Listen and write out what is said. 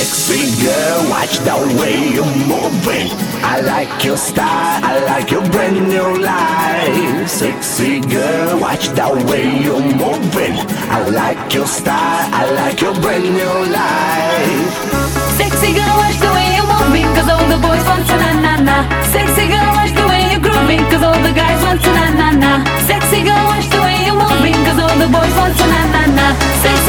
Sexy girl, watch the way you're moving. I like your style, I like your brand new life. Sexy girl, watch the way you're moving. I like your style, I like your brand new life. Sexy girl, watch the way you're moving, cause all the boys want to na-na-na. Sexy girl, watch the way you're grooving, cause all the guys want to na-na-na. Sexy girl, watch the way you're moving, cause all the boys want to na-na-na.